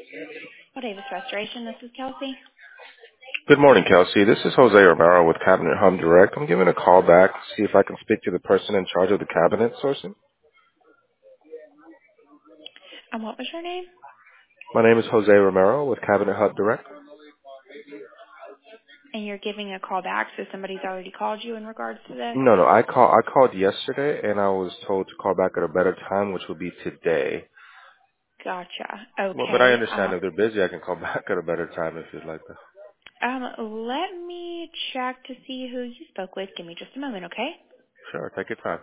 Well, Davis Restoration, this is Kelsey. Good morning, Kelsey. This is Jose Romero with Cabinet Home Direct. I'm giving a call back to see if I can speak to the person in charge of the cabinet sourcing. And what was your name? My name is Jose Romero with Cabinet Hub Direct. And you're giving a call back, so somebody's already called you in regards to this? No, I called yesterday and I was told to call back at a better time, which would be today. Gotcha. Well, but I Okay. understand if they're busy, I can call back at a better time if you'd like that. Let me check to see who you spoke with. Give me just a moment, okay? Sure, take your time.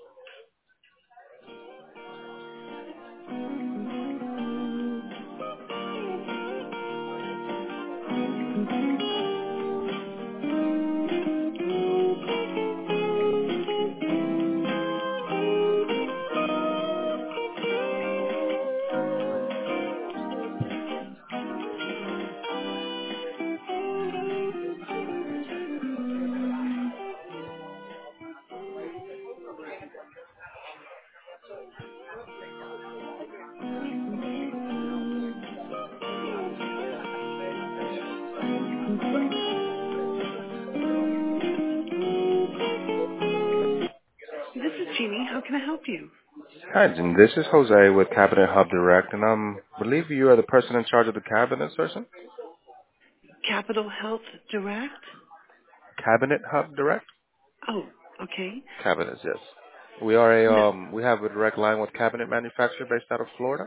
This is Jeannie. How can I help you? Hi, Jim. This is Jose with Cabinet Hub Direct, and I believe you are the person in charge of the cabinet sourcing? Capital Health Direct? Cabinet Hub Direct? Oh, okay. Cabinets, yes. We are No. we have a direct line with cabinet manufacturer based out of Florida.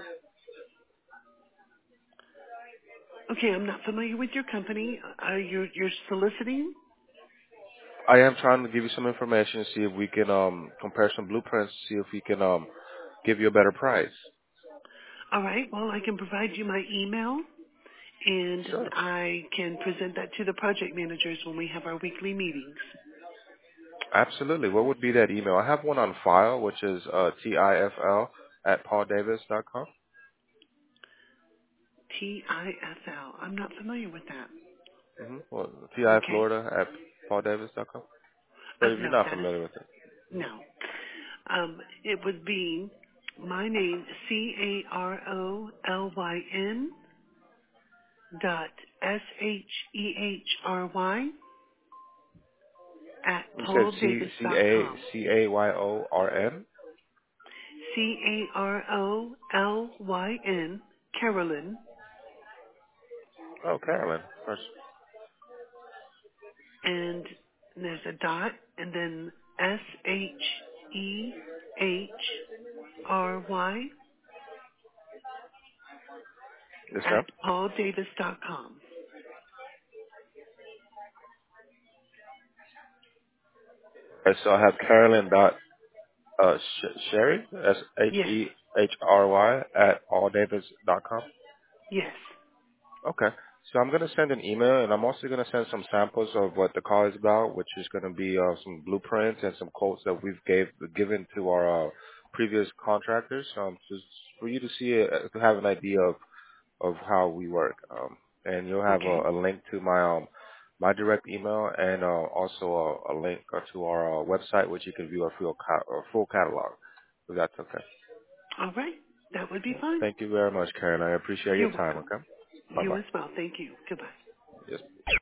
Okay, I'm not familiar with your company. You're soliciting? I am trying to give you some information to see if we can compare some blueprints, see if we can give you a better price. All right. Well, I can provide you my email, and Sure. I can present that to the project managers when we have our weekly meetings. Absolutely. What would be that email? I have one on file, which is TIFL at pauldavis.com. TIFL. I'm not familiar with that. Mm-hmm. Well, TI Okay. Florida at pauldavis.com. But if you're No, not that is familiar with it. no. It would be my name, CAROLYN dot SHEHRY at You said pauldavis.com. CAROLYN. CAROLYN, Carolyn, Oh, Carolyn. First. and there's a dot, and then SHEHRY Yes, ma'am. at pauldavis.com. So I have Carolyn dot Sherry Yes, SHEHRY at alldavis.com. yes. Okay. So I'm gonna send an email, and I'm also gonna send some samples of what the call is about, which is gonna be some blueprints and some quotes that we've given to our previous contractors, just for you to see to have an idea of how we work. And you'll have Okay. a link to my direct email and also a link to our website, which you can view our full catalog. If that's okay. All right. That would be fine. Thank you very much, Karen. I appreciate your You're time. welcome. Okay. Bye You bye. as well. Thank you. Goodbye. Yes.